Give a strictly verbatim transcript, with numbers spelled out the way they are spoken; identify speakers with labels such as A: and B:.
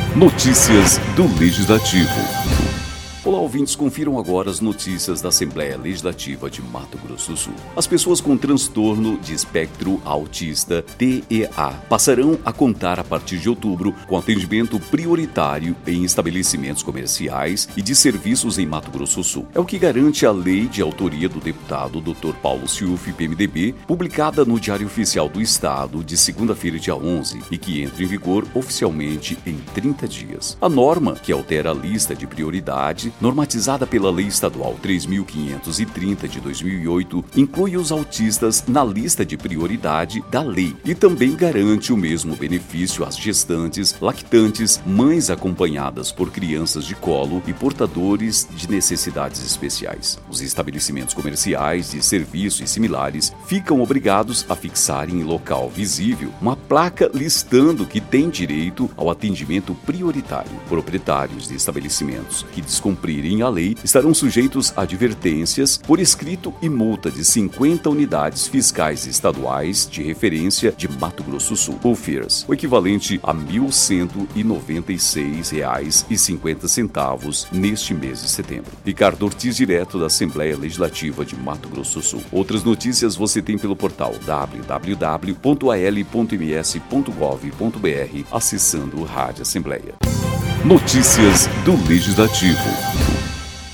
A: Notícias do Legislativo. Olá, ouvintes, confiram agora as notícias da Assembleia Legislativa de Mato Grosso do Sul. As pessoas com transtorno de espectro autista, T E A, passarão a contar a partir de outubro com atendimento prioritário em estabelecimentos comerciais e de serviços em Mato Grosso do Sul. É o que garante a lei de autoria do deputado doutor Paulo Ciufi, P M D B, publicada no Diário Oficial do Estado de segunda-feira, dia onze, e que entra em vigor oficialmente em trinta dias. A norma, que altera a lista de prioridade, normatizada pela Lei Estadual três mil quinhentos e trinta de dois mil e oito, inclui os autistas na lista de prioridade da lei e também garante o mesmo benefício às gestantes, lactantes, mães acompanhadas por crianças de colo e portadores de necessidades especiais. Os estabelecimentos comerciais, de serviço e similares ficam obrigados a fixar em local visível uma placa listando que tem direito ao atendimento prioritário. Proprietários de estabelecimentos que descumprirem a lei estarão sujeitos a advertências por escrito e multa de cinquenta unidades fiscais estaduais de referência de Mato Grosso do Sul, ou F I R S, o equivalente a mil cento e noventa e seis reais e cinquenta centavos neste mês de setembro. Ricardo Ortiz, direto da Assembleia Legislativa de Mato Grosso do Sul. Outras notícias você tem pelo portal w w w ponto a l ponto m s ponto gov ponto b r, acessando o Rádio Assembleia. Notícias do Legislativo.